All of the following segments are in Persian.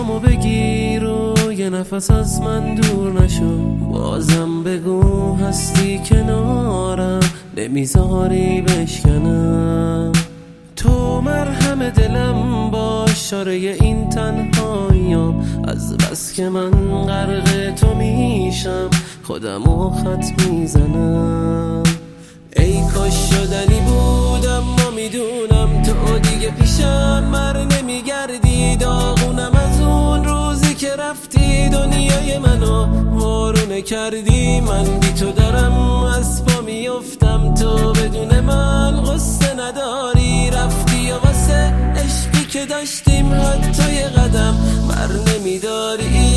حالمو بگیر و یه نفس از من دور نشو. بازم بگو هستی کنارم، نمیذاری بشکنم. تو مرهم دلم باش، شاره این تنهاییام. از بس که من غرق تو میشم، خودمو خط میزنم. ای کاش شدنی بودم، ما میدونم تو دیگه پیشم مر نمیگردی. داغونم از اون روزی که رفتی، دنیای منو وارونه کردی. من بی تو دارم از پا میفتم، تو بدون من قصه نداری. رفتی و واسه عشقی که داشتیم حتی یه قدم بر نمیداری.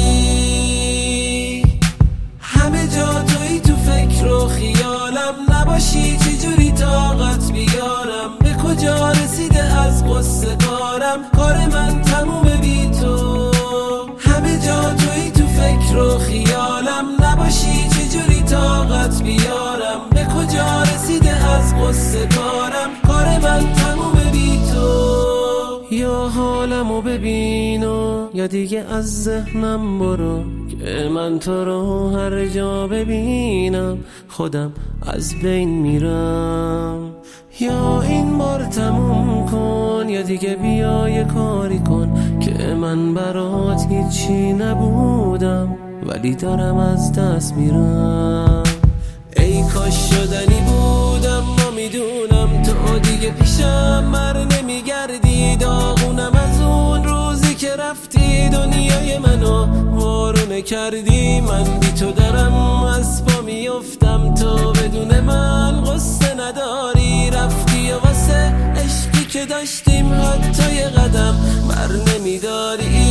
همه جا توی تو فکر و خیالم، نباشی چجوری طاقت بیارم. به کجا رسیده از قصه کارم، کار من تمومه بی تو. همه جا توی تو فکر و خیالم، نباشی چجوری طاقت بیارم. به کجا رسیده از قصه کارم، کار من تمومه بی تو. یا حالمو ببین و یا دیگه از ذهنم برو، که من تو رو هر جا ببینم خودم از بین میرم. یا این بار تموم کن یا دیگه بیا یه کاری کن، که من برات هیچی نبودم ولی دارم از دست میرم. ای کاش شدنی بودم، ما میدونم تو دیگه پیشم مر نمیگردی. داغونم از اون روزی که رفتی، دنیای منو وارونه کردی. من بی تو دارم از پا میفتم، تو بدون من قصه نداری. رفتی و واسه عشقی که داشتیم حتی یه قدم بر نمیداری.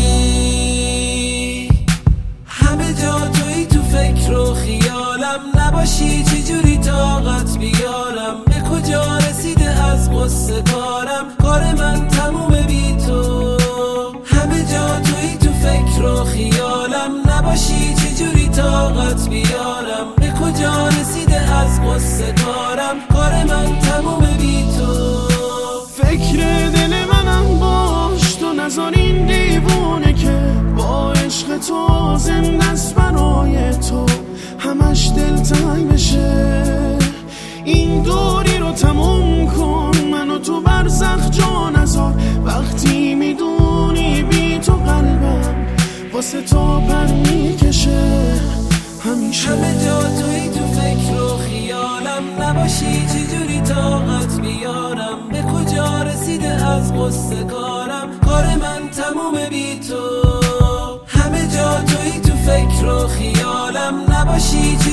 همه جا توی تو فکر و خیالم، نباشی چجوری طاقت بیارم. به کجا رسیده از قصه کارم، کار من تمومه بی تو. همه جا توی تو فکر و خیالم، نباشی چجوری طاقت بیارم. به کجا رسیده از قصه کارم، کار من تمومه بی تو. فکر دل منم باش، تو نذار این دیوونه که با عشق تو زنده است برای تو همش دلتنگ بشه. این دوری رو تموم کن، منو تو برزخ جا نذار. وقتی میدونی بی تو قلبم واسه تو پر میکشه همیشه. همه جا توی تو فکر و خیالم، نباشی چجوری طاقت بیارم. به کجا رسیده از قصه کارم، کار من تمومه بی تو. همه جا توی تو فکر و خیالم، نباشی